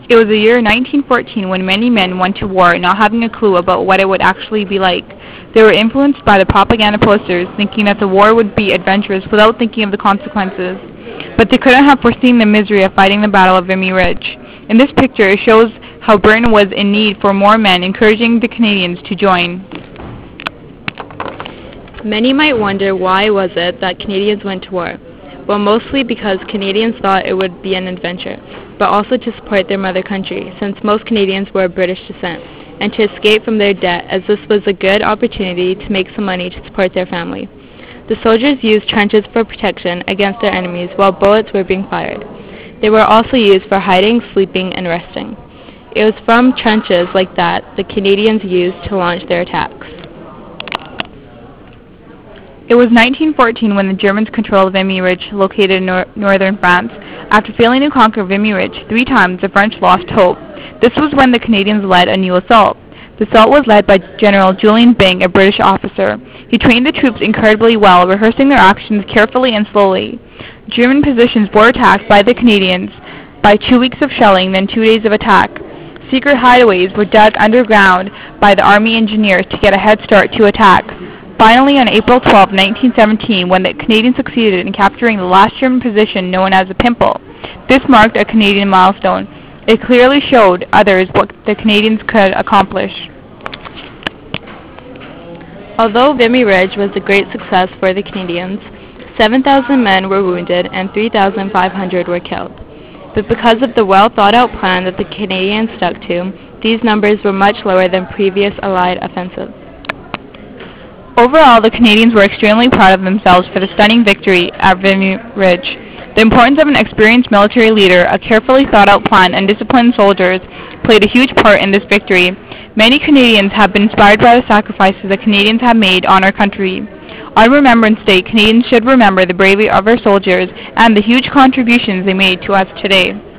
It was the year 1914 when many men went to war not having a clue about what it would actually be like. They were influenced by the propaganda posters, thinking that the war would be adventurous without thinking of the consequences. But they couldn't have foreseen the misery of fighting the Battle of Vimy Ridge. In this picture, it shows how Britain was in need for more men, encouraging the Canadians to join. Many might wonder why was it that Canadians went to war. Well, mostly because Canadians thought it would be an adventure, but also to support their mother country, since most Canadians were of British descent, and to escape from their debt, as this was a good opportunity to make some money to support their family. The soldiers used trenches for protection against their enemies while bullets were being fired. They were also used for hiding, sleeping, and resting. It was from trenches like that the Canadians used to launch their attacks. It was 1914 when the Germans controlled Vimy Ridge, located in northern France. After failing to conquer Vimy Ridge 3 times, the French lost hope. This was when the Canadians led a new assault. The assault was led by General Julian Byng, a British officer. He trained the troops incredibly well, rehearsing their actions carefully and slowly. German positions were attacked by the Canadians by 2 weeks of shelling, then 2 days of attack. Secret hideaways were dug underground by the Army engineers to get a head start to attack. Finally, on April 12, 1917, when the Canadians succeeded in capturing the last German position known as the Pimple, this marked a Canadian milestone. It clearly showed others what the Canadians could accomplish. Although Vimy Ridge was a great success for the Canadians, 7,000 men were wounded and 3,500 were killed. But because of the well-thought-out plan that the Canadians stuck to, these numbers were much lower than previous Allied offensives. Overall, the Canadians were extremely proud of themselves for the stunning victory at Vimy Ridge. The importance of an experienced military leader, a carefully thought-out plan, and disciplined soldiers played a huge part in this victory. Many Canadians have been inspired by the sacrifices the Canadians have made on our country. On Remembrance Day, Canadians should remember the bravery of our soldiers and the huge contributions they made to us today.